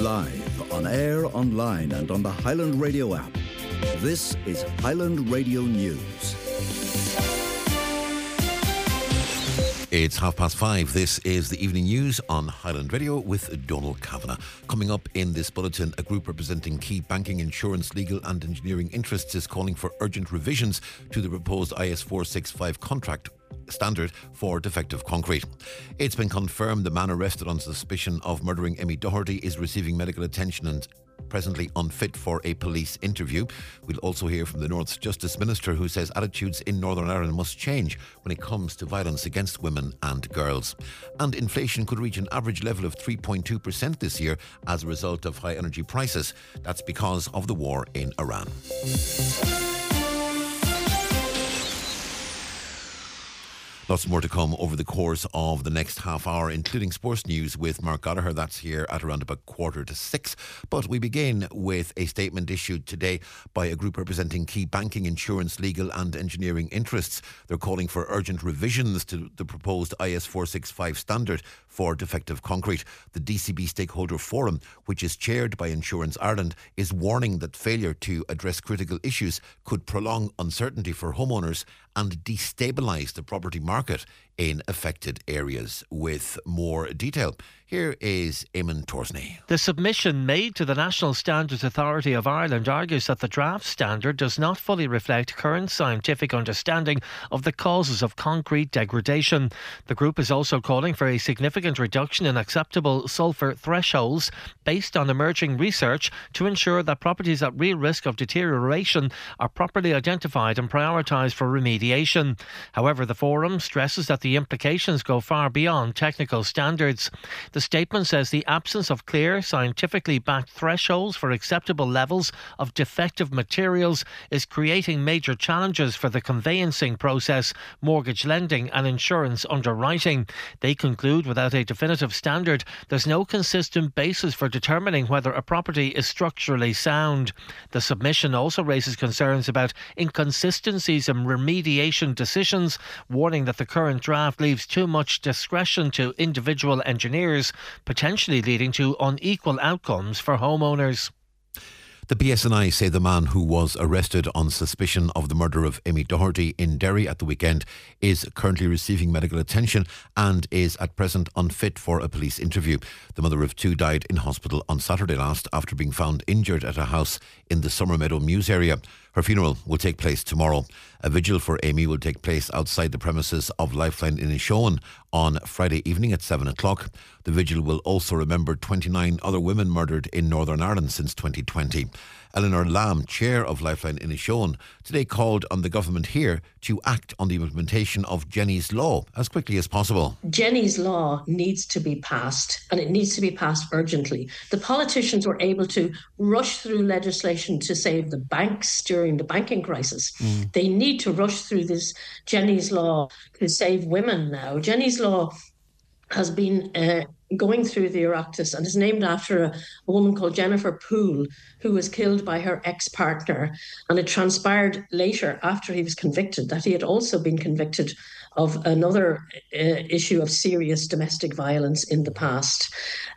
Live, on air, online and on the Highland Radio app. This is Highland Radio News. It's 5:30. This is the evening news on Highland Radio with Donald Kavanagh. Coming up in this bulletin, a group representing key banking, insurance, legal and engineering interests is calling for urgent revisions to the proposed IS 465 contract standard for defective concrete. It's been confirmed the man arrested on suspicion of murdering Amy Doherty is receiving medical attention and presently unfit for a police interview. We'll also hear from the North's Justice Minister, who says attitudes in Northern Ireland must change when it comes to violence against women and girls. And inflation could reach an average level of 3.2% this year as a result of high energy prices. That's because of the war in Iran. Lots more to come over the course of the next half hour, including sports news with Mark Gallagher. That's here at around about 5:45. But we begin with a statement issued today by a group representing key banking, insurance, legal and engineering interests. They're calling for urgent revisions to the proposed IS 465 standard for defective concrete. The DCB Stakeholder Forum, which is chaired by Insurance Ireland, is warning that failure to address critical issues could prolong uncertainty for homeowners and destabilise the property market in affected areas. With more detail, here is Eamon Torsney. The submission made to the National Standards Authority of Ireland argues that the draft standard does not fully reflect current scientific understanding of the causes of concrete degradation. The group is also calling for a significant reduction in acceptable sulphur thresholds based on emerging research to ensure that properties at real risk of deterioration are properly identified and prioritised for remediation. However, the forum stresses that the implications go far beyond technical standards. The statement says the absence of clear, scientifically backed thresholds for acceptable levels of defective materials is creating major challenges for the conveyancing process, mortgage lending and insurance underwriting. They conclude without a definitive standard, there's no consistent basis for determining whether a property is structurally sound. The submission also raises concerns about inconsistencies in remediation decisions, warning that the current draft leaves too much discretion to individual engineers, potentially leading to unequal outcomes for homeowners. The PSNI say the man who was arrested on suspicion of the murder of Amy Doherty in Derry at the weekend is currently receiving medical attention and is at present unfit for a police interview. The mother of two died in hospital on Saturday last after being found injured at a house in the Summermeadow Mews area. Her funeral will take place tomorrow. A vigil for Amy will take place outside the premises of Lifeline in Inishowen on Friday evening at 7 o'clock. The vigil will also remember 29 other women murdered in Northern Ireland since 2020. Eleanor Lamb, chair of Lifeline in Inishowen, today called on the government here to act on the implementation of Jenny's Law as quickly as possible. Jenny's Law needs to be passed, and it needs to be passed urgently. The politicians were able to rush through legislation to save the banks during the banking crisis. They need to rush through this Jenny's Law to save women now. Jenny's Law has been going through the Oireachtas and is named after a woman called Jennifer Poole, who was killed by her ex-partner. And it transpired later, after he was convicted, that he had also been convicted of another issue of serious domestic violence in the past.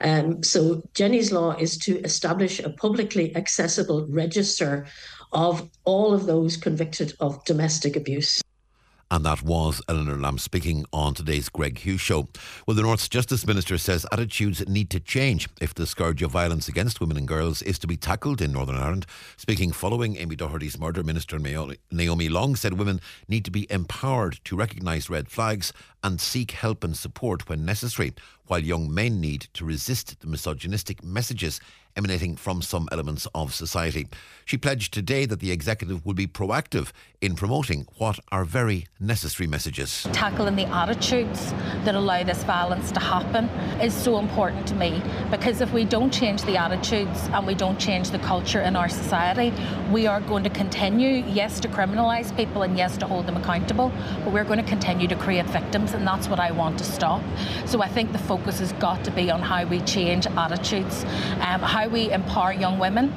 So Jenny's Law is to establish a publicly accessible register of all of those convicted of domestic abuse. And that was Eleanor Lamb speaking on today's Greg Hughes show. Well, the North's Justice Minister says attitudes need to change if the scourge of violence against women and girls is to be tackled in Northern Ireland. Speaking following Amy Doherty's murder, Minister Naomi Long said women need to be empowered to recognise red flags and seek help and support when necessary, while young men need to resist the misogynistic messages emanating from some elements of society. She pledged today that the executive will be proactive in promoting what are very necessary messages. Tackling the attitudes that allow this violence to happen is so important to me, because if we don't change the attitudes and we don't change the culture in our society, we are going to continue, yes, to criminalise people and yes, to hold them accountable, but we're going to continue to create victims, and that's what I want to stop. So I think the focus has got to be on how we change attitudes, how we empower young women,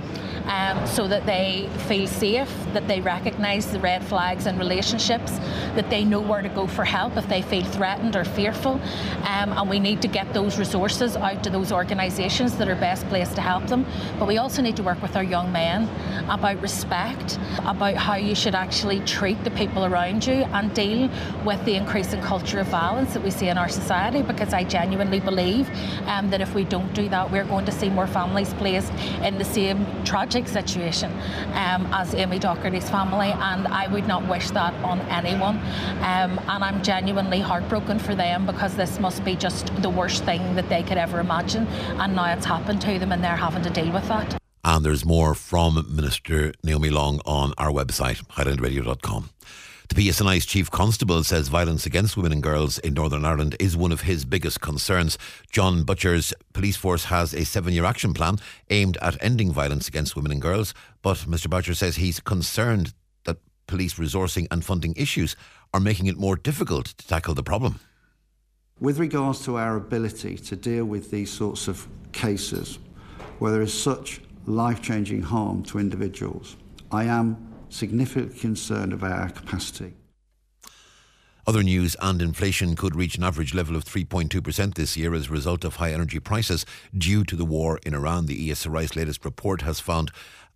so that they feel safe, that they recognise the red flags in relationships, that they know where to go for help if they feel threatened or fearful. And we need to get those resources out to those organisations that are best placed to help them. But we also need to work with our young men about respect, about how you should actually treat the people around you and deal with the increasing culture of violence that we see in our society, because I genuinely believe that if we don't do that, we're going to see more families placed in the same tragic situation as Amy Docherty's family, and I would not wish that on anyone. And I'm genuinely heartbroken for them, because this must be just the worst thing that they could ever imagine, and now it's happened to them and they're having to deal with that. And there's more from Minister Naomi Long on our website, highlandradio.com. The PSNI's Chief Constable says violence against women and girls in Northern Ireland is one of his biggest concerns. John Butcher's police force has a 7-year action plan aimed at ending violence against women and girls, but Mr Butcher says he's concerned that police resourcing and funding issues are making it more difficult to tackle the problem. With regards to our ability to deal with these sorts of cases, where there is such life-changing harm to individuals, I am significantly concerned about our capacity. Other news: and inflation could reach an average level of 3.2% this year as a result of high energy prices due to the war in Iran. The ESRI's latest report has found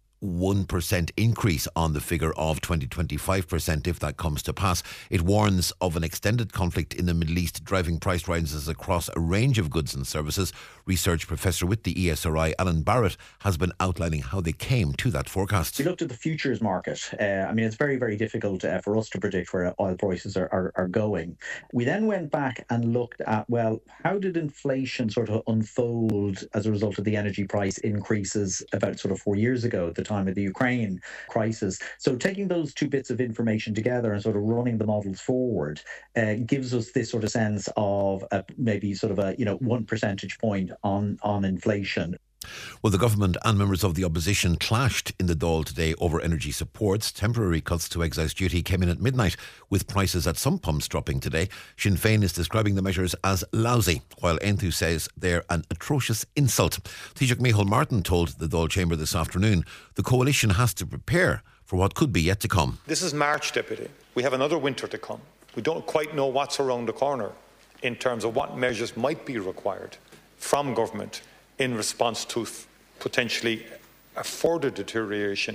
1% increase on the figure of 20-25% if that comes to pass. It warns of an extended conflict in the Middle East driving price rises across a range of goods and services. Research professor with the ESRI, Alan Barrett, has been outlining how they came to that forecast. We looked at the futures market. It's very, very difficult for us to predict where oil prices are going. We then went back and looked at, well, how did inflation sort of unfold as a result of the energy price increases about sort of 4 years ago, at the time of the Ukraine crisis. So taking those two bits of information together and sort of running the models forward gives us this sort of sense of maybe sort of a 1 percentage point on inflation. Well, the government and members of the opposition clashed in the Dáil today over energy supports. Temporary cuts to excise duty came in at midnight, with prices at some pumps dropping today. Sinn Féin is describing the measures as lousy, while Aontú says they're an atrocious insult. Taoiseach Micheál Martin told the Dáil chamber this afternoon the coalition has to prepare for what could be yet to come. This is March, Deputy. We have another winter to come. We don't quite know what's around the corner in terms of what measures might be required from government in response to potentially a further deterioration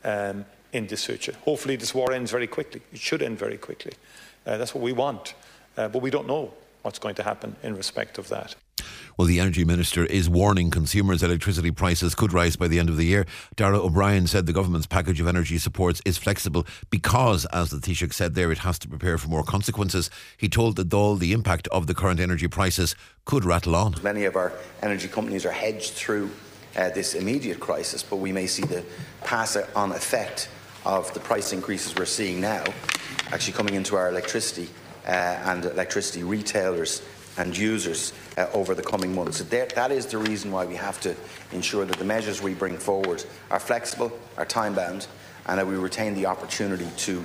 in this situation. Hopefully this war ends very quickly. It should end very quickly. That's what we want. But we don't know what's going to happen in respect of that. Well, the Energy Minister is warning consumers electricity prices could rise by the end of the year. Darragh O'Brien said the government's package of energy supports is flexible because, as the Taoiseach said there, it has to prepare for more consequences. He told the Dáil the impact of the current energy prices could rattle on. Many of our energy companies are hedged through this immediate crisis, but we may see the pass-on effect of the price increases we're seeing now actually coming into our electricity and electricity retailers and users over the coming months. So that is the reason why we have to ensure that the measures we bring forward are flexible, are time-bound, and that we retain the opportunity to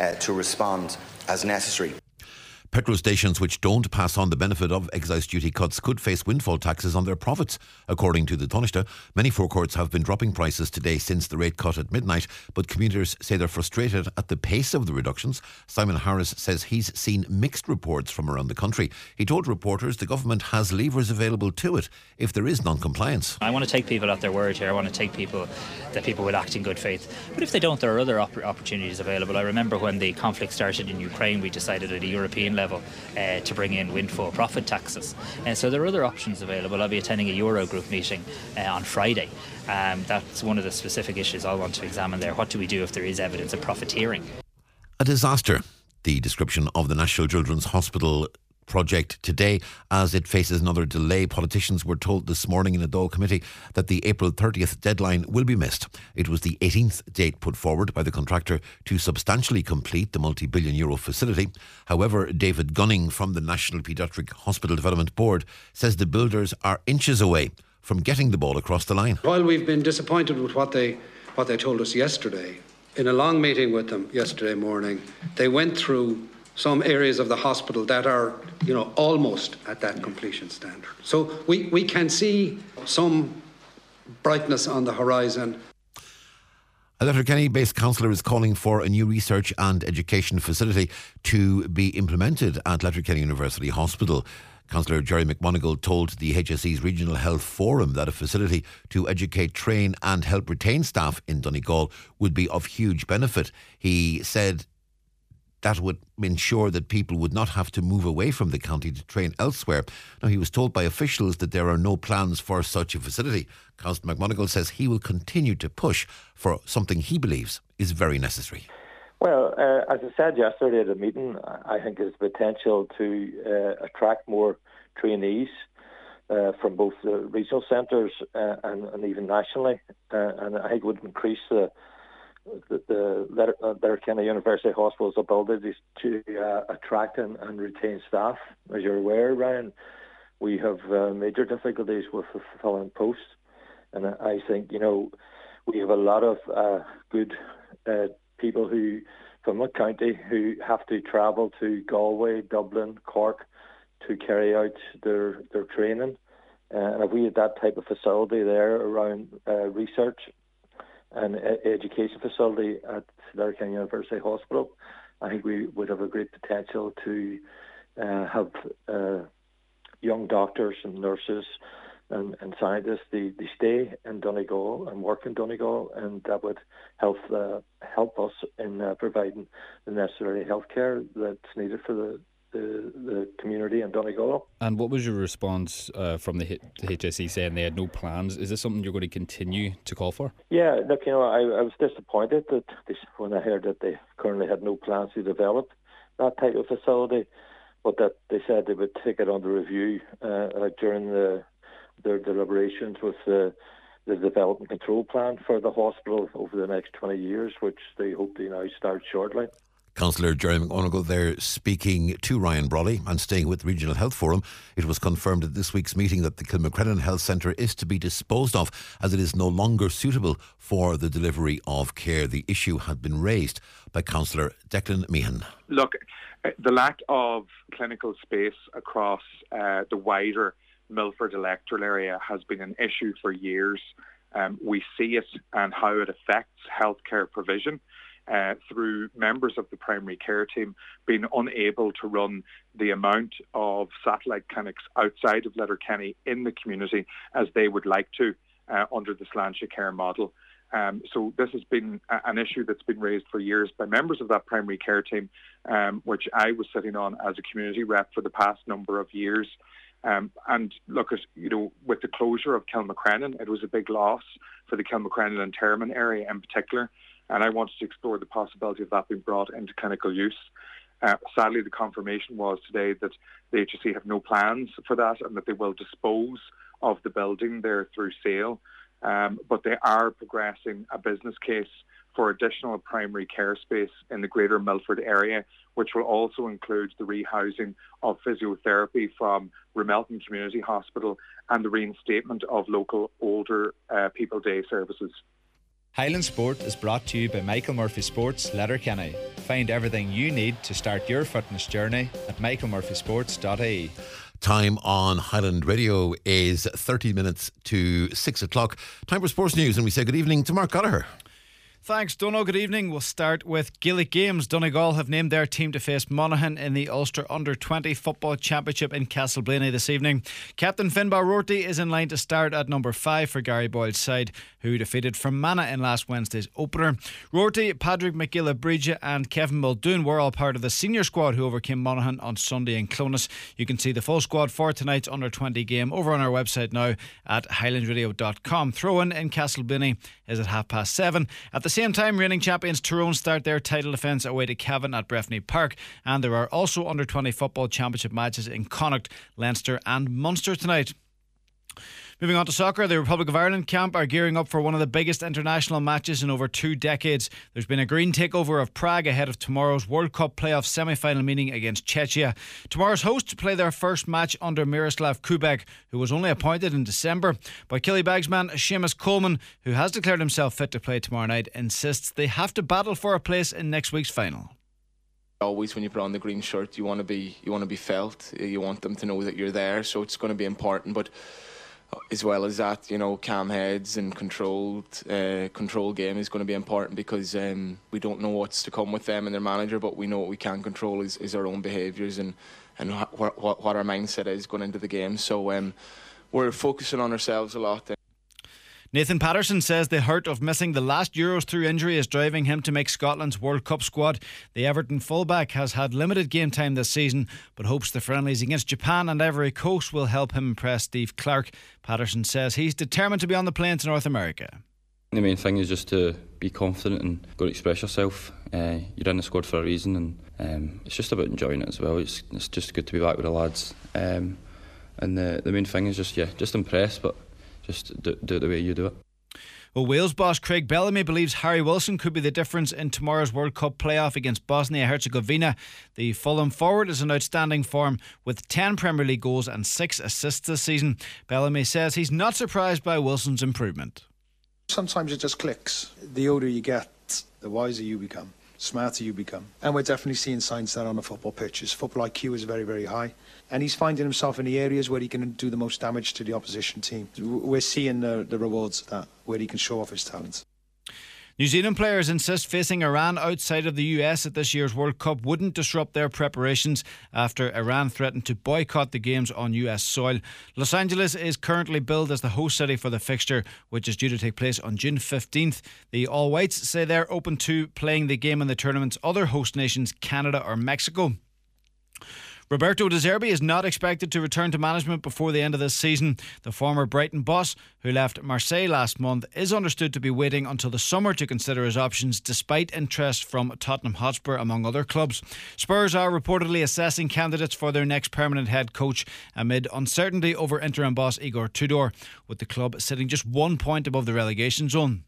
respond as necessary. Petrol stations which don't pass on the benefit of excise duty cuts could face windfall taxes on their profits. According to the Taoiseach, many forecourts have been dropping prices today since the rate cut at midnight, but commuters say they're frustrated at the pace of the reductions. Simon Harris says he's seen mixed reports from around the country. He told reporters the government has levers available to it if there is non-compliance. I want to take people at their word here. I want to take people would act in good faith. But if they don't, there are other opportunities available. I remember when the conflict started in Ukraine, we decided at a European level to bring in windfall profit taxes. And so there are other options available. I'll be attending a Eurogroup meeting on Friday. That's one of the specific issues I'll want to examine there. What do we do if there is evidence of profiteering? A disaster. The description of the National Children's Hospital project today as it faces another delay. Politicians were told this morning in a Dáil committee that the April 30th deadline will be missed. It was the 18th date put forward by the contractor to substantially complete the multi-billion euro facility. However, David Gunning from the National Paediatric Hospital Development Board says the builders are inches away from getting the ball across the line. While we've been disappointed with what they told us yesterday, in a long meeting with them yesterday morning, they went through some areas of the hospital that are, almost at that completion standard. So we can see some brightness on the horizon. A Letterkenny-based councillor is calling for a new research and education facility to be implemented at Letterkenny University Hospital. Councillor Jerry McMonigal told the HSE's Regional Health Forum that a facility to educate, train and help retain staff in Donegal would be of huge benefit. He said that would ensure that people would not have to move away from the county to train elsewhere. Now, he was told by officials that there are no plans for such a facility. Councillor McMonigal says he will continue to push for something he believes is very necessary. Well, as I said yesterday at the meeting, I think there's potential to attract more trainees from both the regional centres and even nationally, and I think would increase the Letterkenny University Hospital's abilities to attract and retain staff. As you're aware, Ryan, we have major difficulties with fulfilling posts, and I think, we have a lot of good people from the county who have to travel to Galway, Dublin, Cork to carry out their training. And if we had that type of facility there around research and education facility at Letterkenny University Hospital, I think we would have a great potential to have young doctors and nurses and scientists, they stay in Donegal and work in Donegal, and that would help us in providing the necessary healthcare that's needed for the community in Donegal. And what was your response from the HSE saying they had no plans? Is this something you're going to continue to call for? Yeah, look, I was disappointed that when I heard that they currently had no plans to develop that type of facility, but that they said they would take it under review during their deliberations with the development control plan for the hospital over the next 20 years, which they hope to now start shortly. Councillor Jerry McMonigal there speaking to Ryan Brawley and staying with the Regional Health Forum. It was confirmed at this week's meeting that the Kilmacrennan Health Centre is to be disposed of as it is no longer suitable for the delivery of care. The issue had been raised by Councillor Declan Meehan. Look, the lack of clinical space across the wider Milford electoral area has been an issue for years. We see it and how it affects healthcare provision through members of the primary care team being unable to run the amount of satellite clinics outside of Letterkenny in the community as they would like to under the Sláinte care model. So this has been an issue that's been raised for years by members of that primary care team, which I was sitting on as a community rep for the past number of years. And look, with the closure of Kilmacrennan, it was a big loss for the Kilmacrennan and Termon area in particular. And I wanted to explore the possibility of that being brought into clinical use. Sadly, the confirmation was today that the HSE have no plans for that and that they will dispose of the building there through sale. But they are progressing a business case for additional primary care space in the greater Milford area, which will also include the rehousing of physiotherapy from Remelton Community Hospital and the reinstatement of local older people day services. Highland Sport is brought to you by Michael Murphy Sports, Letterkenny. Find everything you need to start your fitness journey at michaelmurphysports.ie. Time on Highland Radio is 30 minutes to 6 o'clock. Time for sports news, and we say good evening to Mark Gallagher. Thanks, Donal. Good evening. We'll start with Gaelic Games. Donegal have named their team to face Monaghan in the Ulster Under-20 Football Championship in Castleblaney this evening. Captain Finbar Rorty is in line to start at number 5 for Gary Boyle's side, who defeated Fermanagh in last Wednesday's opener. Rorty, Patrick McGill-Bridge and Kevin Muldoon were all part of the senior squad who overcame Monaghan on Sunday in Clonus. You can see the full squad for tonight's Under-20 game over on our website now at highlandradio.com. Throw-in Castleblaney is at 7:30. At the same time, reigning champions Tyrone start their title defence away to Cavan at Breffni Park, and there are also Under-20 Football Championship matches in Connacht, Leinster and Munster tonight. Moving on to soccer, the Republic of Ireland camp are gearing up for one of the biggest international matches in over 2 decades. There's been a green takeover of Prague ahead of tomorrow's World Cup playoff semi-final meeting against Czechia. Tomorrow's hosts play their first match under Miroslav Kubek, who was only appointed in December. But Killybagsman Seamus Coleman, who has declared himself fit to play tomorrow night, insists they have to battle for a place in next week's final. Always when you put on the green shirt, you want to be felt. You want them to know that you're there, so it's going to be important. But as well as that, calm heads and controlled game is going to be important, because we don't know what's to come with them and their manager, but we know what we can control is our own behaviours and what our mindset is going into the game. So we're focusing on ourselves a lot. Nathan Patterson says the hurt of missing the last Euros through injury is driving him to make Scotland's World Cup squad. The Everton fullback has had limited game time this season, but hopes the friendlies against Japan and Ivory Coast will help him impress Steve Clarke. Patterson says he's determined to be on the plane to North America. The main thing is just to be confident and go to express yourself. You're in the squad for a reason, and it's just about enjoying it as well. It's just good to be back with the lads. And the main thing is just impress, but just do it the way you do it. Well, Wales boss Craig Bellamy believes Harry Wilson could be the difference in tomorrow's World Cup playoff against Bosnia-Herzegovina. The Fulham forward is in outstanding form with 10 Premier League goals and 6 assists this season. Bellamy says he's not surprised by Wilson's improvement. Sometimes it just clicks. The older you get, the wiser you become, smarter you become. And we're definitely seeing signs that on the football pitch. His football IQ is very, very high. And he's finding himself in the areas where he can do the most damage to the opposition team. We're seeing the rewards of that, where he can show off his talents. New Zealand players insist facing Iran outside of the US at this year's World Cup wouldn't disrupt their preparations after Iran threatened to boycott the games on US soil. Los Angeles is currently billed as the host city for the fixture, which is due to take place on June 15th. The All Whites say they're open to playing the game in the tournament's other host nations, Canada or Mexico. Roberto De Zerbi is not expected to return to management before the end of this season. The former Brighton boss, who left Marseille last month, is understood to be waiting until the summer to consider his options, despite interest from Tottenham Hotspur, among other clubs. Spurs are reportedly assessing candidates for their next permanent head coach amid uncertainty over interim boss Igor Tudor, with the club sitting just 1 point above the relegation zone.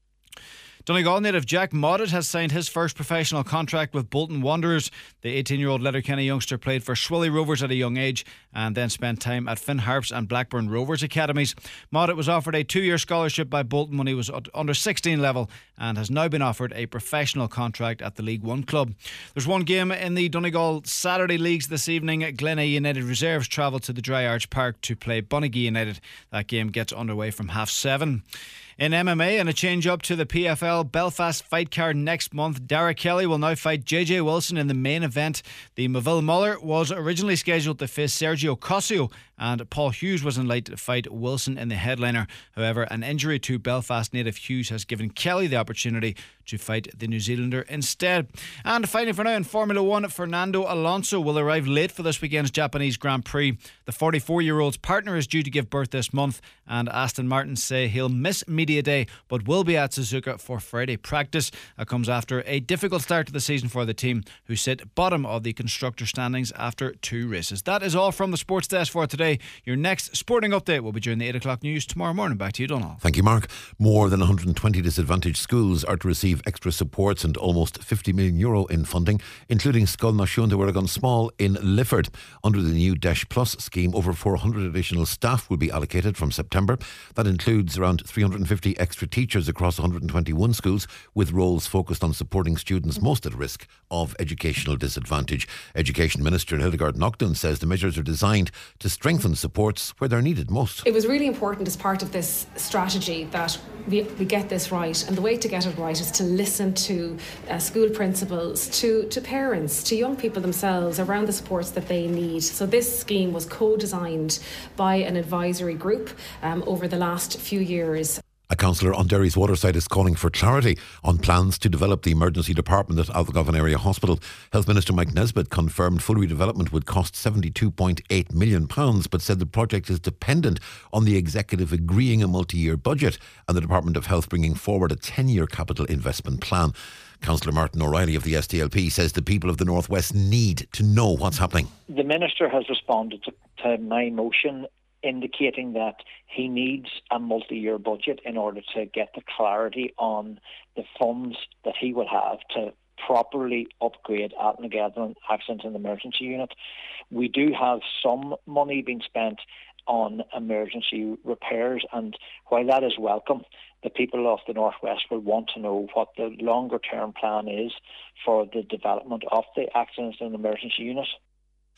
Donegal native Jack Moddett has signed his first professional contract with Bolton Wanderers. The 18-year-old Letterkenny youngster played for Swilly Rovers at a young age and then spent time at Finn Harps and Blackburn Rovers academies. Moddett was offered a 2-year scholarship by Bolton when he was under 16 level and has now been offered a professional contract at the League One club. There's one game in the Donegal Saturday leagues this evening. Glenay United reserves travel to the Dry Arch Park to play Bunagee United. That game gets underway from 7:30. In MMA, and a change up to the PFL Belfast fight card next month, Dara Kelly will now fight JJ Wilson in the main event. The Maville Muller was originally scheduled to face Sergio Cosio, and Paul Hughes was in line to fight Wilson in the headliner. However, an injury to Belfast native Hughes has given Kelly the opportunity to fight the New Zealander instead. And finally for now, in Formula 1, Fernando Alonso will arrive late for this weekend's Japanese Grand Prix. The 44-year-old's partner is due to give birth this month, and Aston Martin say he'll miss media day but will be at Suzuka for Friday practice. That comes after a difficult start to the season for the team, who sit bottom of the constructor standings after 2 races. That is all from the sports desk for today. Your next sporting update will be during the 8 o'clock news tomorrow morning. Back to you, Donald. Thank you, Mark. More than 120 disadvantaged schools are to receive extra supports and almost €50 million in funding, including Scoil Náisiúnta de Weirgan Small in Lifford. Under the new Dash Plus scheme, over 400 additional staff will be allocated from September. That includes around 350 extra teachers across 121 schools, with roles focused on supporting students most at risk of educational disadvantage. Education Minister Hildegard Nochdun says the measures are designed to strengthen supports where they're needed most. It was really important as part of this strategy that we get this right, and the way to get it right is to listen to school principals, to parents, to young people themselves around the supports that they need. So this scheme was co-designed by an advisory group over the last few years. A councillor on Derry's Waterside is calling for clarity on plans to develop the emergency department at Algovan Area Hospital. Health Minister Mike Nesbitt confirmed full redevelopment would cost £72.8 million, but said the project is dependent on the executive agreeing a multi-year budget and the Department of Health bringing forward a 10-year capital investment plan. Councillor Martin O'Reilly of the SDLP says the people of the North West need to know what's happening. The Minister has responded to my motion, indicating that he needs a multi-year budget in order to get the clarity on the funds that he would have to properly upgrade Altnagadron Accident and Emergency Unit. We do have some money being spent on emergency repairs, and while that is welcome, the people of the North West will want to know what the longer term plan is for the development of the Accident and Emergency Unit.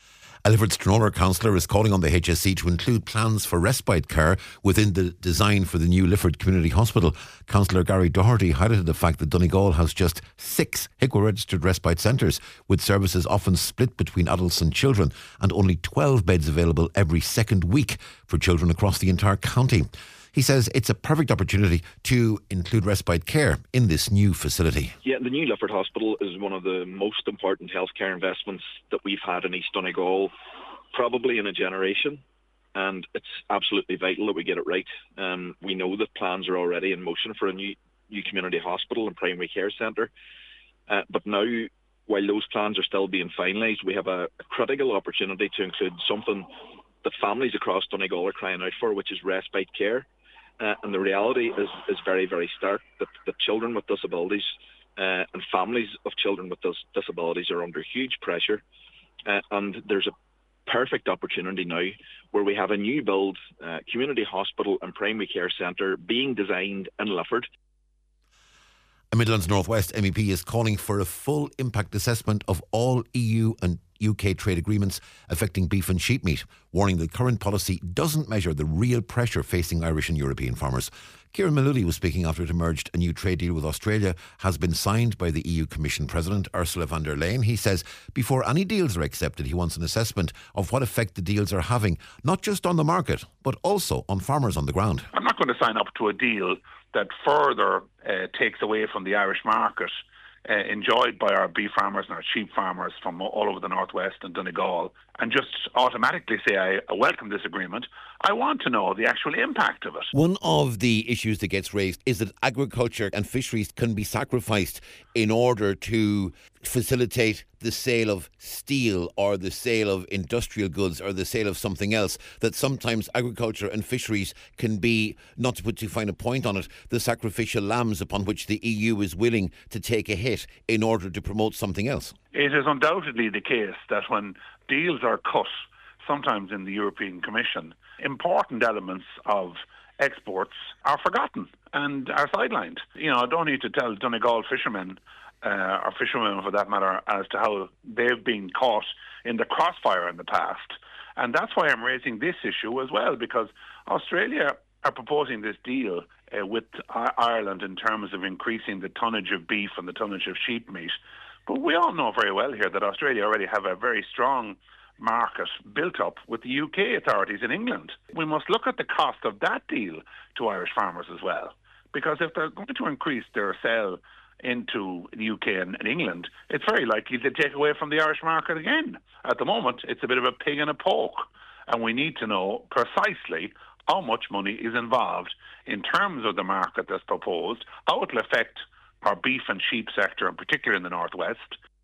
A Lifford Stranorlar councillor is calling on the HSE to include plans for respite care within the design for the new Lifford Community Hospital. Councillor Gary Doherty highlighted the fact that Donegal has just 6 HIQA registered respite centres, with services often split between adults and children, and only 12 beds available every second week for children across the entire county. He says it's a perfect opportunity to include respite care in this new facility. Yeah, the new Lifford Hospital is one of the most important healthcare investments that we've had in East Donegal, probably in a generation, and it's absolutely vital that we get it right. We know that plans are already in motion for a new community hospital and primary care centre, but now, while those plans are still being finalised, we have a critical opportunity to include something that families across Donegal are crying out for, which is respite care. And the reality is very, very stark that children with disabilities and families of children with disabilities are under huge pressure. And there's a perfect opportunity now where we have a new build community hospital and primary care centre being designed in Lifford. A Midlands North West MEP is calling for a full impact assessment of all EU and UK trade agreements affecting beef and sheep meat, warning that current policy doesn't measure the real pressure facing Irish and European farmers. Kieran Mullooly was speaking after it emerged a new trade deal with Australia has been signed by the EU Commission President Ursula von der Leyen. He says before any deals are accepted, he wants an assessment of what effect the deals are having, not just on the market, but also on farmers on the ground. I'm not going to sign up to a deal that further takes away from the Irish market enjoyed by our beef farmers and our sheep farmers from all over the Northwest and Donegal, and just automatically say I welcome this agreement. I want to know the actual impact of it. One of the issues that gets raised is that agriculture and fisheries can be sacrificed in order to facilitate the sale of steel or the sale of industrial goods or the sale of something else, that sometimes agriculture and fisheries can be, not to put too fine a point on it, the sacrificial lambs upon which the EU is willing to take a hit in order to promote something else. It is undoubtedly the case that when deals are cut, sometimes in the European Commission, important elements of exports are forgotten and are sidelined. You know, I don't need to tell Donegal fishermen or fisherwomen for that matter as to how they've been caught in the crossfire in the past. And that's why I'm raising this issue as well, because Australia are proposing this deal with Ireland in terms of increasing the tonnage of beef and the tonnage of sheep meat. But we all know very well here that Australia already have a very strong market built up with the UK authorities in England. We must look at the cost of that deal to Irish farmers as well, because if they're going to increase their sale into the UK and England, it's very likely to take away from the Irish market again. At the moment, it's a bit of a pig in a poke, and we need to know precisely how much money is involved in terms of the market that's proposed, how it will affect our beef and sheep sector, in particular in the Northwest.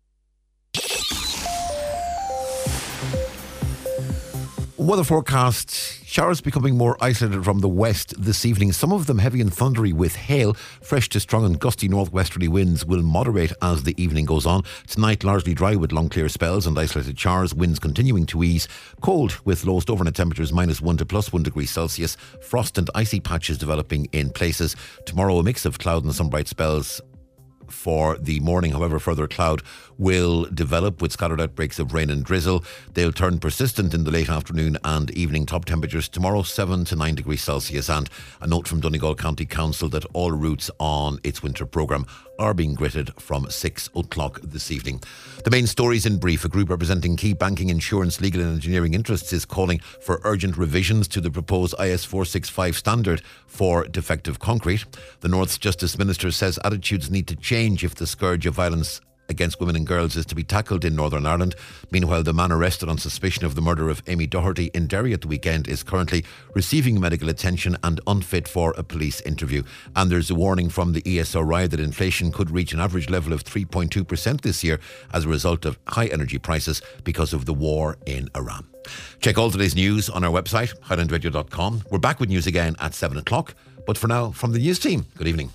Weather forecast, showers becoming more isolated from the west this evening. Some of them heavy and thundery with hail. Fresh to strong and gusty northwesterly winds will moderate as the evening goes on. Tonight largely dry with long clear spells and isolated showers. Winds continuing to ease. Cold with lowest overnight temperatures -1 to +1 degrees Celsius. Frost and icy patches developing in places. Tomorrow a mix of cloud and some bright spells for the morning. However, further cloud will develop with scattered outbreaks of rain and drizzle. They'll turn persistent in the late afternoon and evening. Top temperatures tomorrow 7 to 9 degrees Celsius. And a note from Donegal County Council that all routes on its winter programme are being gritted from 6 o'clock this evening. The main stories in brief. A group representing key banking, insurance, legal and engineering interests is calling for urgent revisions to the proposed IS 465 standard for defective concrete. The North's Justice Minister says attitudes need to change if the scourge of violence against women and girls is to be tackled in Northern Ireland. Meanwhile, the man arrested on suspicion of the murder of Amy Doherty in Derry at the weekend is currently receiving medical attention and unfit for a police interview. And there's a warning from the ESRI that inflation could reach an average level of 3.2% this year as a result of high energy prices because of the war in Iran. Check all today's news on our website, highlandradio.com. We're back with news again at 7 o'clock. But for now, from the news team, good evening.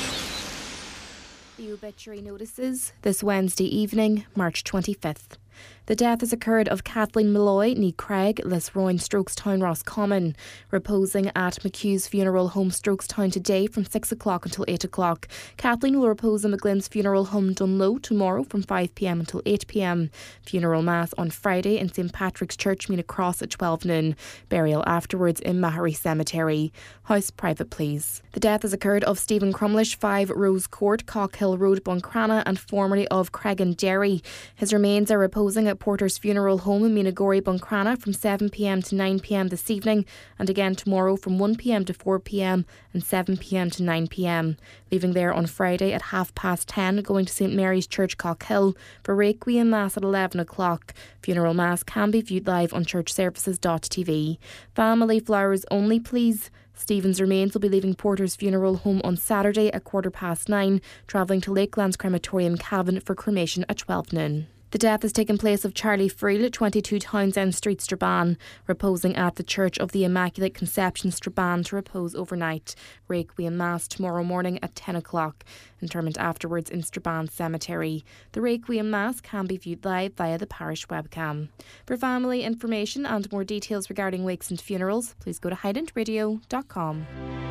Obituary notices this Wednesday evening, March 25th. The death has occurred of Kathleen Malloy, ní Craig, Lisroyne, Strokestown, Roscommon, reposing at McHugh's Funeral Home, Strokestown today from 6 o'clock until 8 o'clock. Kathleen will repose in McGlynn's Funeral Home, Dunlow, tomorrow from 5 p.m. until 8 p.m. Funeral Mass on Friday in St Patrick's Church, Meena Cross at 12 noon. Burial afterwards in Mahary Cemetery. House private, please. The death has occurred of Stephen Crumlish, 5 Rose Court, Cockhill Road, Buncrana, and formerly of Creggan-Derry. His remains are reposing at Porter's Funeral Home in Meenagorry, Buncrana from 7 p.m. to 9 p.m. this evening, and again tomorrow from 1 p.m. to 4 p.m. and 7 p.m. to 9 p.m. Leaving there on Friday at 10:30, going to St Mary's Church, Cockhill for Requiem Mass at 11 o'clock. Funeral Mass can be viewed live on churchservices.tv. Family flowers only, please. Stephen's remains will be leaving Porter's Funeral Home on Saturday at 9:15, travelling to Lakelands Crematorium, Cavan for cremation at 12 noon. The death has taken place of Charlie Freel at 22 Townsend Street, Strabane, reposing at the Church of the Immaculate Conception, Strabane, to repose overnight. Requiem Mass tomorrow morning at 10 o'clock. Interment afterwards in Strabane Cemetery. The Requiem Mass can be viewed live via the parish webcam. For family information and more details regarding wakes and funerals, please go to highlandradio.com.